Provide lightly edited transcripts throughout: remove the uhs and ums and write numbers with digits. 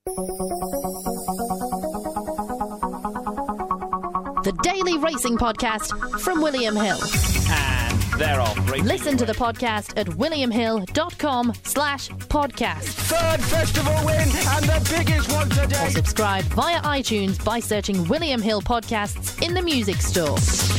The Daily Racing Podcast from William Hill. And they're off. Listen to the podcast at williamhill.com/podcast. Third festival win and the biggest one today. Or subscribe via iTunes by searching William Hill Podcasts in the music store.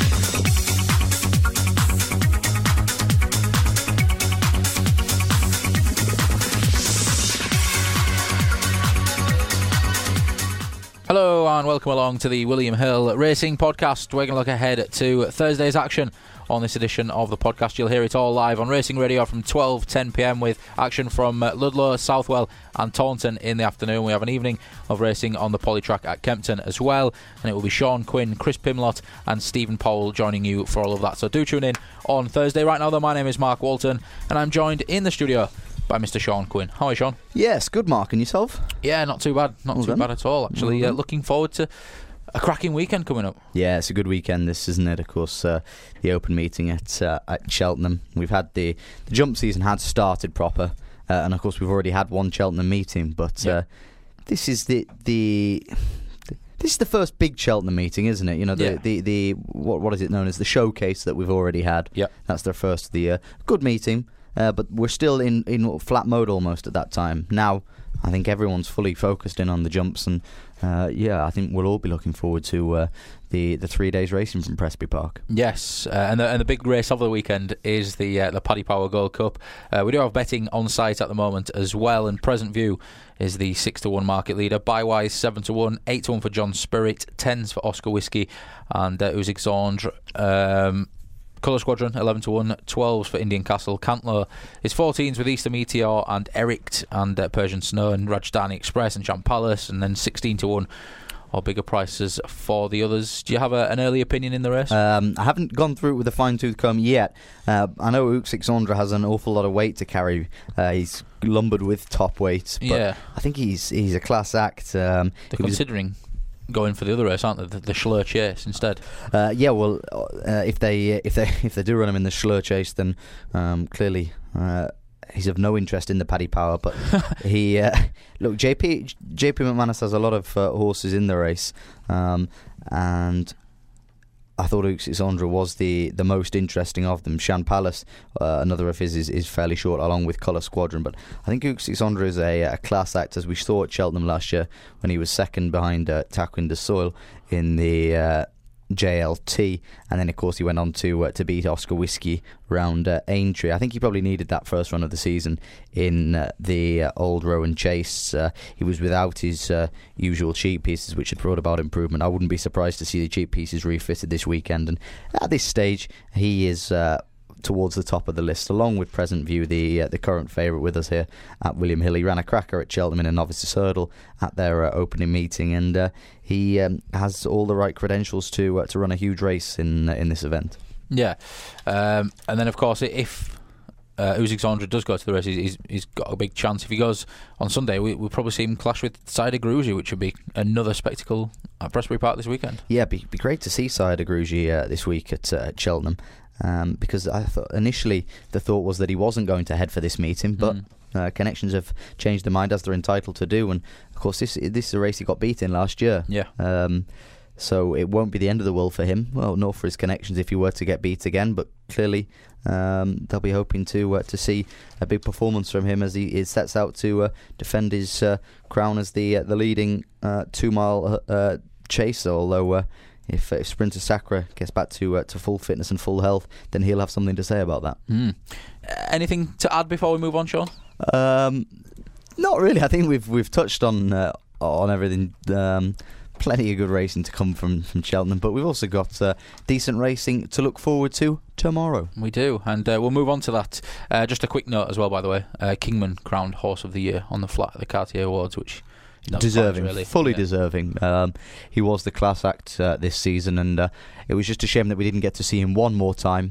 Hello and welcome along to the William Hill Racing Podcast. We're going to look ahead to Thursday's action on this edition of the podcast. You'll hear it all live on Racing Radio from 12:10pm with action from Ludlow, Southwell and Taunton in the afternoon. We have an evening of racing on the Polytrack at Kempton as well, and it will be Sean Quinn, Chris Pimlott and Stephen Powell joining you for all of that. So do tune in on Thursday. Right now though, my name is Mark Walton and I'm joined in the studio by Mr. Sean Quinn. How are you, Sean? Yes, good, Mark. And yourself? Yeah, not too bad. Not too bad at all, actually. Looking forward to a cracking weekend coming up. Yeah, it's a good weekend, this, isn't it? Of course, the open meeting at Cheltenham. We've had the jump season had started proper, and of course we've already had one Cheltenham meeting, but this is the this is the first big Cheltenham meeting, isn't it? You know, the what is it known as, the showcase that we've already had. Yeah, that's their first of the year. Good meeting. But we're still in flat mode almost at that time. Now, I think everyone's fully focused in on the jumps, and I think we'll all be looking forward to the 3 days racing from Presby Park. Yes, and the big race of the weekend is the Paddy Power Gold Cup. We do have betting on site at the moment as well, and Present View is the 6-1 market leader. Bywise 7-1, 8-1 for John Spirit, 10s for Oscar Whiskey, and Uzixandre. Colour Squadron 11-1, 12s for Indian Castle. Cantlow is 14s with Easter Meteor and Erict and Persian Snow and Rajdhani Express and Champ Palace, and then 16-1 or bigger prices for the others. Do you have an early opinion in the race? I haven't gone through it with a fine-tooth comb yet. I know Uzixandre has an awful lot of weight to carry. He's lumbered with top weight, but I think he's a class act. They're considering going for the other race, aren't they? The Schlur Chase instead. If they do run him in the Schlur Chase, then clearly he's of no interest in the Paddy Power. But he look, JP McManus has a lot of horses in the race, and I thought Uzixandre was the most interesting of them. Shan Palace, another of his, is fairly short, along with Colour Squadron. But I think Uzixandre is a class act, as we saw at Cheltenham last year when he was second behind Tarquin de Soil in the JLT, and then of course he went on to beat Oscar Whiskey round Aintree. I think he probably needed that first run of the season in the Old Rowan Chase. He was without his usual cheap pieces, which had brought about improvement. I wouldn't be surprised to see the cheap pieces refitted this weekend, and at this stage he is towards the top of the list, along with Present View, the current favourite with us here at William Hill. He ran a cracker at Cheltenham in a novices hurdle at their opening meeting, and he has all the right credentials to run a huge race in this event. Yeah, and then of course if Uzixandre does go to the race, he's got a big chance. If he goes on Sunday, we'll probably see him clash with Saida Gruji, which would be another spectacle at Presby Park this weekend. Yeah, be great to see Saida Gruji this week at Cheltenham. Because I thought initially the thought was that he wasn't going to head for this meeting, but connections have changed their mind, as they're entitled to do, and of course this is a race he got beat in last year. So it won't be the end of the world for him, well, nor for his connections if he were to get beat again, but clearly they'll be hoping to see a big performance from him as he sets out to defend his crown as the leading 2 mile chaser, although if Sprinter Sacre gets back to full fitness and full health, then he'll have something to say about that. Anything to add before we move on, Sean? Not really. I think we've touched on everything. Plenty of good racing to come from Cheltenham, but we've also got decent racing to look forward to tomorrow. We do, and we'll move on to that. Just a quick note as well, by the way. Kingman crowned Horse of the Year on the flat at the Cartier Awards, which deserving, really. Fully deserving. He was the class act this season, and it was just a shame that we didn't get to see him one more time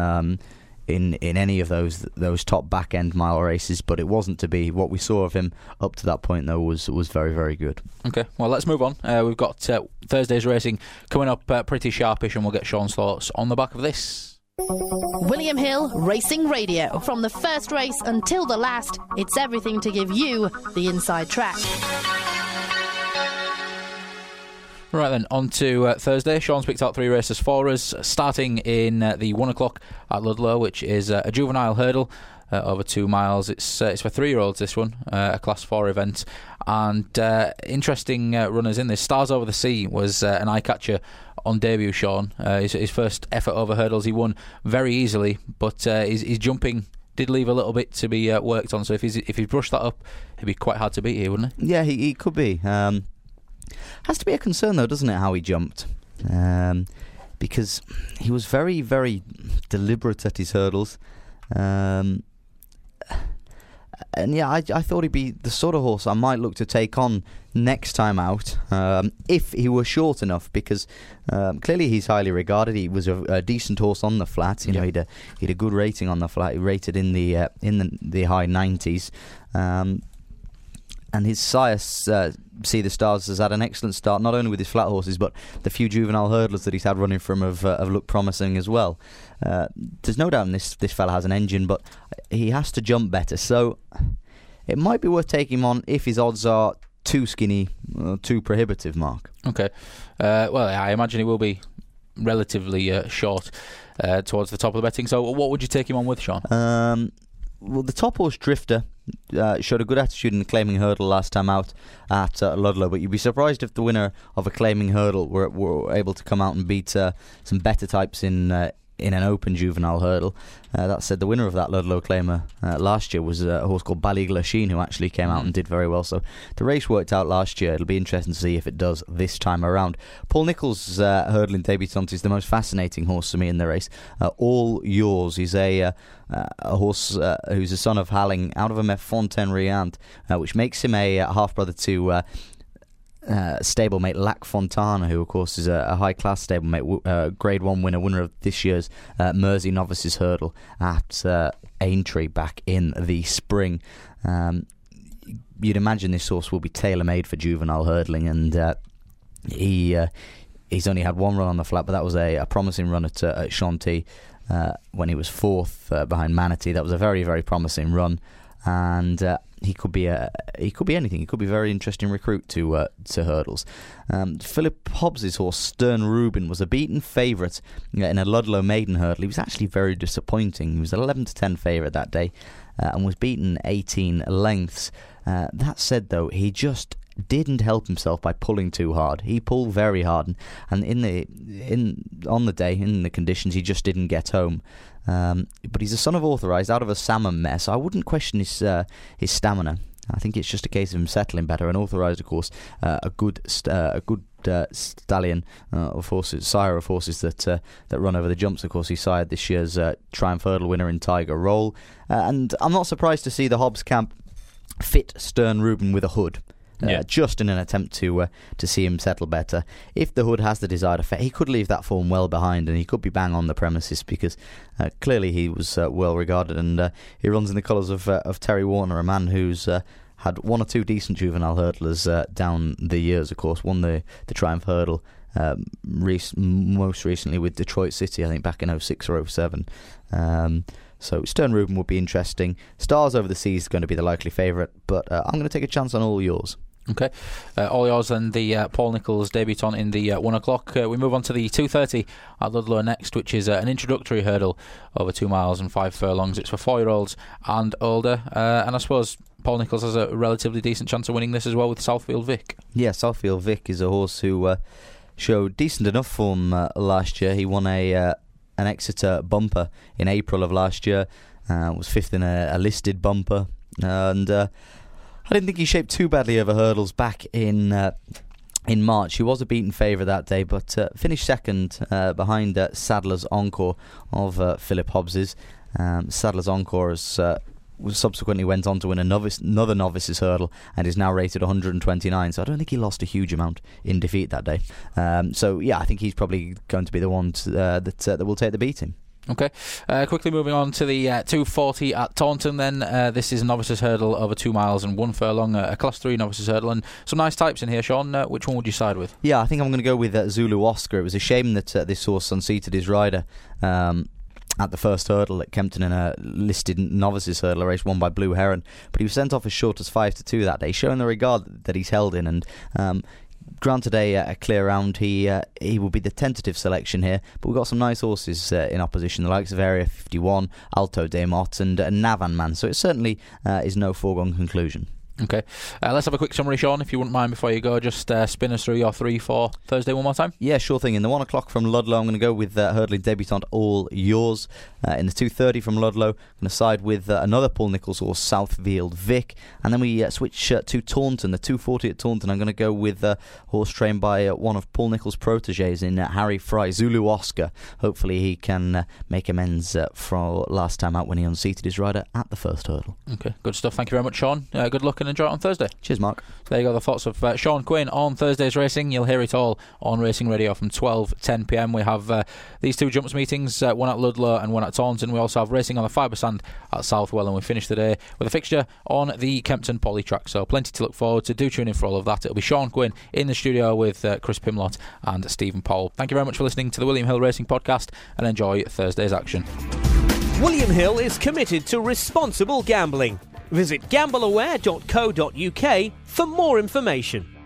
in any of those top back end mile races. But it wasn't to be. What we saw of him up to that point, though, was very, very good. Okay, well, let's move on. We've got Thursday's racing coming up pretty sharpish, and we'll get Sean's thoughts on the back of this. William Hill Racing Radio. From the first race until the last, it's everything to give you the inside track. Right then, on to Thursday. Sean's picked out 3 races for us, starting in the 1 o'clock at Ludlow, which is a juvenile hurdle over 2 miles. It's for 3-year-olds, this one, a Class 4 event. And interesting runners in this. Stars Over the Sea was an eye-catcher on debut, Sean. His first effort over hurdles, he won very easily, but his jumping did leave a little bit to be worked on. So if he's brushed that up, he'd be quite hard to beat here, wouldn't he? Yeah, he could be. Has to be a concern, though, doesn't it, how he jumped? Because he was very, very deliberate at his hurdles. And yeah, I thought he'd be the sort of horse I might look to take on next time out, if he were short enough, because clearly he's highly regarded. He was a decent horse on the flat. You know, he had a good rating on the flat. He rated in the high 90s. And his sire, See the Stars, has had an excellent start, not only with his flat horses, but the few juvenile hurdlers that he's had running from have looked promising as well. There's no doubt this fella has an engine, but he has to jump better. So it might be worth taking him on if his odds are too skinny, too prohibitive, Mark. Okay. Well, I imagine he will be relatively short towards the top of the betting. So what would you take him on with, Sean? Well, the top horse, Drifter, showed a good attitude in the claiming hurdle last time out at Ludlow, but you'd be surprised if the winner of a claiming hurdle were able to come out and beat some better types in an open juvenile hurdle. That said, the winner of that Ludlow claimer last year was a horse called Ballyglasheen, who actually came out and did very well. So the race worked out last year. It'll be interesting to see if it does this time around. Paul Nicholls' hurdling debutant is the most fascinating horse to me in the race. All Yours. He's a horse who's a son of Halling, out of a Mef Fontaine-Riant, which makes him a half-brother to stablemate Lac Fontana, who of course is a high-class stablemate, Grade 1 winner of this year's Mersey Novices Hurdle at Aintree back in the spring. You'd imagine this horse will be tailor-made for juvenile hurdling, and he's only had one run on the flat, but that was a promising run at Chantilly when he was 4th behind Manatee. That was a very, very promising run, and he could be anything. He could be a very interesting recruit to hurdles. Philip Hobbs' horse Stern Reuben was a beaten favourite in a Ludlow maiden hurdle. He was actually very disappointing. He was 11-10 favourite that day and was beaten 18 lengths. That said, though, he just didn't help himself by pulling too hard. He pulled very hard, and on the day, in the conditions, he just didn't get home. But he's a son of Authorised, out of a salmon mare, so I wouldn't question his stamina. I think it's just a case of him settling better. And Authorised, of course, a good stallion of horses, sire of horses that run over the jumps. Of course, he sired this year's Triumph Hurdle winner in Tiger Roll. And I'm not surprised to see the Hobbs camp fit Stern Reuben with a hood. Just in an attempt to see him settle better. If the hood has the desired effect, he could leave that form well behind, and he could be bang on the premises, because clearly he was well regarded, and he runs in the colours of Terry Warner, a man who's had one or two decent juvenile hurdlers down the years. Of course, won the Triumph Hurdle most recently with Detroit City, I think back in 06 or 07. So Stern Reuben would be interesting. Stars Over the Sea is going to be the likely favourite, but I'm going to take a chance on All Yours. Okay, All Yours and the Paul Nicholls debutant in the 1 o'clock. We move on to the 2:30 at Ludlow next, which is an introductory hurdle over 2 miles and 5 furlongs. It's for 4-year-olds and older, and I suppose Paul Nicholls has a relatively decent chance of winning this as well with Southfield Vic. Yeah, Southfield Vic is a horse who showed decent enough form last year. He won an Exeter bumper in April of last year, was 5th in a listed bumper, and I didn't think he shaped too badly over hurdles back in March. He was a beaten favourite that day, but finished 2nd behind Sadler's Encore of Philip Hobbs's. Sadler's Encore subsequently went on to win another novices hurdle and is now rated 129, so I don't think he lost a huge amount in defeat that day. So yeah, I think he's probably going to be the one that will take the beating. Okay, quickly moving on to the 2:40 at Taunton then. This is a novices hurdle over 2 miles and 1 furlong, a Class 3 novices hurdle, and some nice types in here, Sean. Which one would you side with? Yeah, I think I'm going to go with Zulu Oscar. It was a shame that this horse unseated his rider at the first hurdle at Kempton in a listed novices hurdle, a race won by Blue Heron. But he was sent off as short as 5-2 that day, showing the regard that he's held in. And granted a clear round, he will be the tentative selection here. But we've got some nice horses in opposition, the likes of Area 51, Alto de Mott and Navan Man. So it certainly is no foregone conclusion. Okay, let's have a quick summary, Sean, if you wouldn't mind, before you go. Just spin us through your 3 for Thursday one more time. Yeah, sure thing. In the 1 o'clock from Ludlow, I'm going to go with hurdling debutant All Yours. In the 2:30 from Ludlow, I'm going to side with another Paul Nicholls horse, Southfield Vic. And then we switch to Taunton, the 2:40 at Taunton. I'm going to go with a horse trained by one of Paul Nicholls' proteges in Harry Fry, Zulu Oscar. Hopefully he can make amends for last time out when he unseated his rider at the first hurdle. Okay, good stuff. Thank you very much, Sean. Good luck and enjoy it on Thursday. Cheers, Mark. There you go, the thoughts of Sean Quinn on Thursday's racing. You'll hear it all on Racing Radio from 12:10pm. We have these 2 jumps meetings, one at Ludlow and one at Taunton. We also have racing on the Fibre Sand at Southwell, and we finish the day with a fixture on the Kempton Poly Track. So plenty to look forward to. Do tune in for all of that. It'll be Sean Quinn in the studio with Chris Pimlott and Stephen Powell. Thank you very much for listening to the William Hill Racing Podcast, and enjoy Thursday's action. William Hill is committed to responsible gambling. Visit gambleaware.co.uk for more information.